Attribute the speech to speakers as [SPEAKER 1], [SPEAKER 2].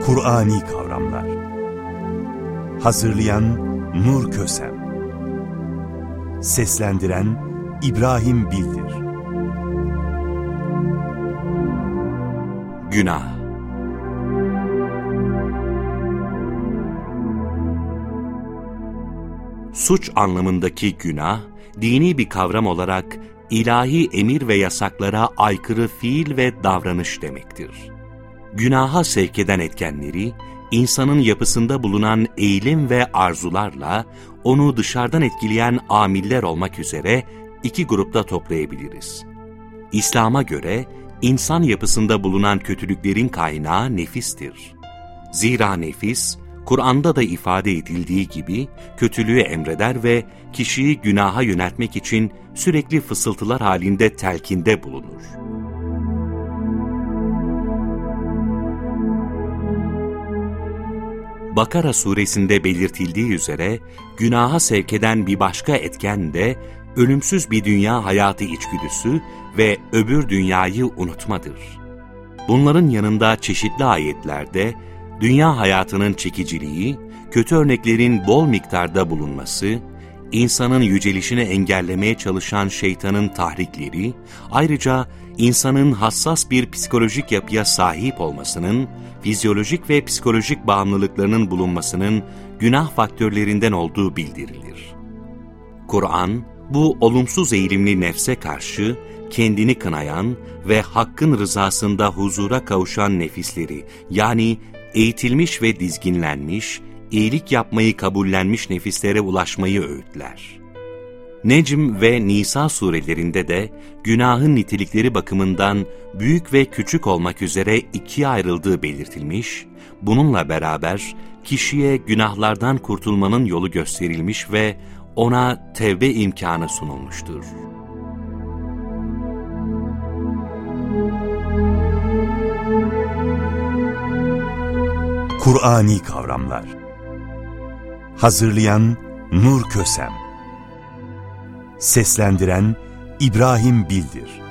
[SPEAKER 1] Kur'ani kavramlar. Hazırlayan Nur Kösem. Seslendiren İbrahim Bildir.
[SPEAKER 2] Günah. Suç anlamındaki günah, dini bir kavram olarak ilahi emir ve yasaklara aykırı fiil ve davranış demektir. Günaha sevk eden etkenleri, insanın yapısında bulunan eğilim ve arzularla onu dışarıdan etkileyen amiller olmak üzere iki grupta toplayabiliriz. İslam'a göre insan yapısında bulunan kötülüklerin kaynağı nefistir. Zira nefis, Kur'an'da da ifade edildiği gibi kötülüğü emreder ve kişiyi günaha yöneltmek için sürekli fısıltılar halinde telkinde bulunur. Bakara suresinde belirtildiği üzere günaha sevk eden bir başka etken de ölümsüz bir dünya hayatı içgüdüsü ve öbür dünyayı unutmadır. Bunların yanında çeşitli ayetlerde dünya hayatının çekiciliği, kötü örneklerin bol miktarda bulunması, insanın yücelişini engellemeye çalışan şeytanın tahrikleri, ayrıca insanın hassas bir psikolojik yapıya sahip olmasının, fizyolojik ve psikolojik bağımlılıklarının bulunmasının günah faktörlerinden olduğu bildirilir. Kur'an, bu olumsuz eğilimli nefse karşı kendini kınayan ve hakkın rızasında huzura kavuşan nefisleri, yani eğitilmiş ve dizginlenmiş, iyilik yapmayı kabullenmiş nefislere ulaşmayı öğütler. Necm ve Nisa surelerinde de günahın nitelikleri bakımından büyük ve küçük olmak üzere ikiye ayrıldığı belirtilmiş, bununla beraber kişiye günahlardan kurtulmanın yolu gösterilmiş ve ona tevbe imkanı sunulmuştur.
[SPEAKER 1] Kur'ani kavramlar. Hazırlayan Nur Kösem. Seslendiren İbrahim Bildir.